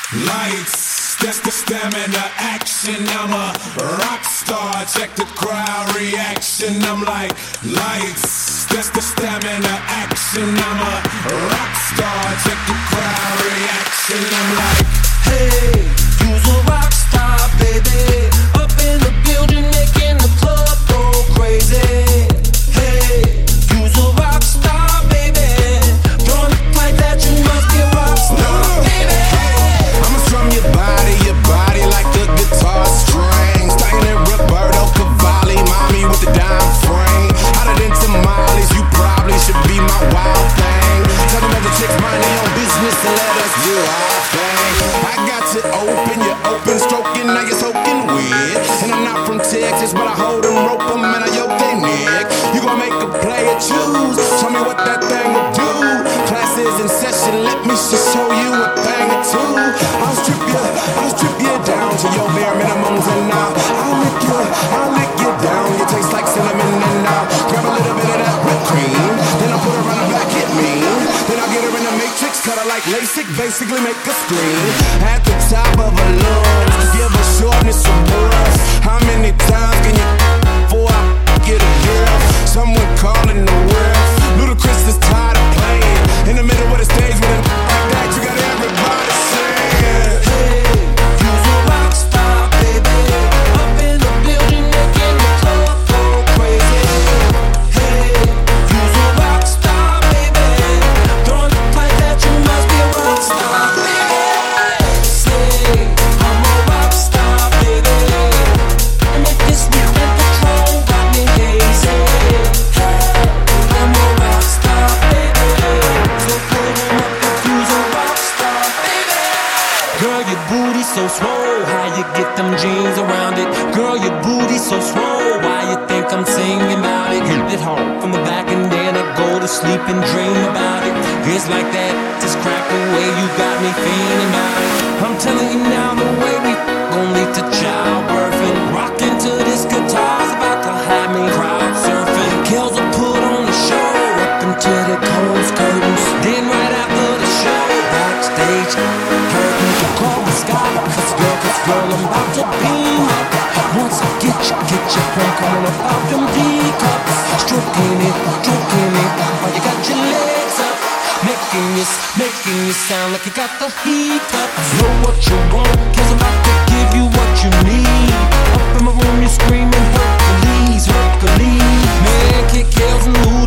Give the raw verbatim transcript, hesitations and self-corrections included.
Lights, that's the stamina, action. I'm a rock star. Check the crowd reaction. I'm like lights, that's the stamina, action. I'm a rock star. Check the crowd reaction. I'm like, hey, you's a rock star, baby. Up in the building, making the club go crazy. Hey, you's a rock star, baby. Don't look like that, you must be a rock star, baby. I'ma strum your body, your body like a guitar strings. Talking to Roberto Cavalli, mommy with the dime frame. Hotter than tamales, you probably should be my wild thing. Tell them other chicks mind their own business and let us do our thing. I got you open, you're open, stroking, now you're soaking wet. And I'm not from Texas, but I hold them, rope them, and I yoke their neck. You gon' make a player choose, tell me what that thing will do. Classes in session, let me just show you a thing or two. I'll strip you, I'll strip you down to your bare minimums, and now I'll lick you, I'll lick you down. You taste like cinnamon, and I'll grab a little bit of that whipped cream. Then I'll put her on the back, hit me. Then I'll get her in the matrix, cut her like LASIK, basically make her scream. At the top of her lungs, give her shortness of breath. How many times can you before I get a girl? Someone calling the world. Ludacris is tired of playing in the middle of the stage with a like that. You got everybody saying, Hey, you's a rock star, baby. Up in the building, making the club go crazy. Hey, you's a rock star, baby. Don't look like that, you must be a rock star, baby. Say, I'm a rock star, baby. And if this week in Patron got me hazy. Hey, I'm a rock star, baby. So put 'em up if you's a rock star, baby. Girl, your booty so swole, how you get them jeans around it? Girl, your booty so swole, why you think I'm singing about it? Hit it hard from the back and then I go to sleep and dream about it. It's like that, just crack away, you got me feeling about it. I'm telling you now, the way we gon' lead to childbirth and rockin' to this guitar's about to have me crowd surfing. Kills will put on the show up until the close curtains. Then right after the show, backstage curtain. Call the sky, cause girl, cause girl, I'm about to beam up. Once I get you, get you home, coming up out them D-cups. Stroking it, stroking it, while you got your legs up. Making you, making you sound like you got the heat up. Know what you want, cause I'm about to give you what you need. Up in my room, you're screaming Hercules, Hercules. Man, kick heels and lose.